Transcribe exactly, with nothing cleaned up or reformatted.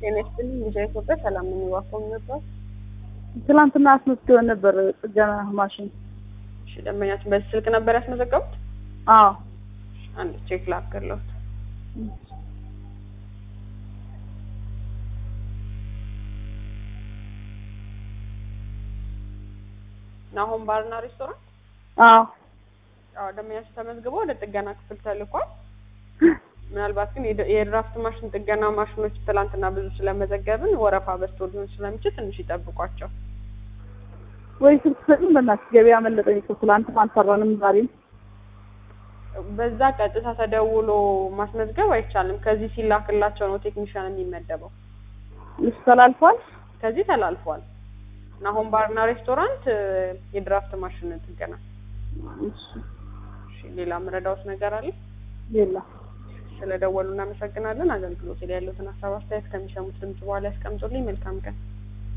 ቴኔስትን ልጅ ኢትዮጵያ ሰላም ነው የሚዋቀው ነበር ትላንትና አስመዝግበ ነበር ጥገና ማሽን እሺ ደንበኛችን በዚህ ስልክ ነበር ያስመዘገቡት አዎ አንድ ቼክ ላድርግልዎት ናሆም ባርና ሬስቶራንት አዎ አዎ ደንበኛችን ተመዝግበው ወደ ጥገና ክፍል ተልኳል ምናልባት ግን የድራፍት ማሽን ጥገና ማሽኖች ትላንትና ብዙ ስለመዘገብን ወረፋ በስቶ ሊሆን ስለሚችል ትንሽ ይጠብቋቸው ወይ ስልክም በእናትህ ገበያ መለጠኝ እኮ ትላንት አልሰራንም ዛሬም በዛ ቀጥታ ተደውሎ ማስመዝገብ አይቻልም ከዚህ ሲላክላቸው ነው ቴክኒሻን የሚመደበው ይስተላልፋል ከዚህ ተላልፏል ናሆም ባርና ሬስቶራንት የድራፍት ማሽን ጥገና እሺ እሺ ሌላ ምረዳውስ ነገር አለ የላ ስለደወሉና መሰግናለን አገልግሎት ላይ ያለውን ሐሳብ አስተያየት ከሚሰሙት ድምጽ በኋላ ያስቀምጡልኝ መልካም ቀን